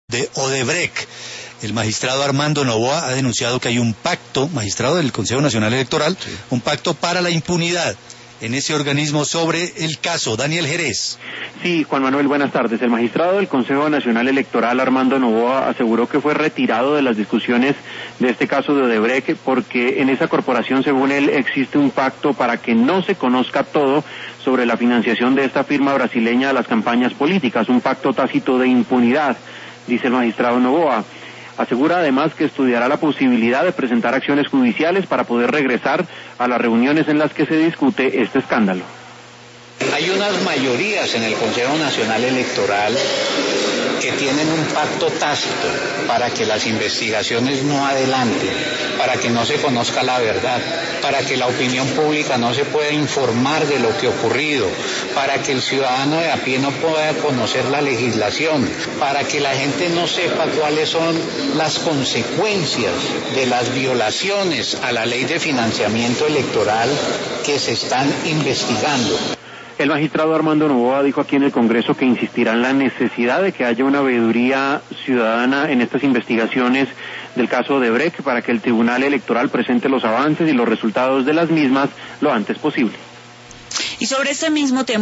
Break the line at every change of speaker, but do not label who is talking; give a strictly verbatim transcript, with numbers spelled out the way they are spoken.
de Odebrecht. El magistrado Armando Noboa ha denunciado que hay un pacto, magistrado del Consejo Nacional Electoral, sí. un pacto para la impunidad en ese organismo sobre el caso. Daniel Jerez.
Sí, Juan Manuel, buenas tardes. El magistrado del Consejo Nacional Electoral, Armando Noboa, aseguró que fue retirado de las discusiones de este caso de Odebrecht porque en esa corporación, según él, existe un pacto para que no se conozca todo sobre la financiación de esta firma brasileña a las campañas políticas, un pacto tácito de impunidad, dice el magistrado Noboa. Asegura además que estudiará la posibilidad de presentar acciones judiciales para poder regresar a las reuniones en las que se discute este escándalo.
Hay unas mayorías en el Consejo Nacional Electoral que tienen un pacto tácito para que las investigaciones no adelanten, para que no se conozca la verdad, para que la opinión pública no se pueda informar de lo que ha ocurrido, para que el ciudadano de a pie no pueda conocer la legislación, para que la gente no sepa cuáles son las consecuencias de las violaciones a la ley de financiamiento electoral que se están investigando.
El magistrado Armando Noboa dijo aquí en el Congreso que insistirá en la necesidad de que haya una veeduría ciudadana en estas investigaciones del caso Odebrecht para que el Tribunal Electoral presente los avances y los resultados de las mismas lo antes posible.
Y sobre este mismo tema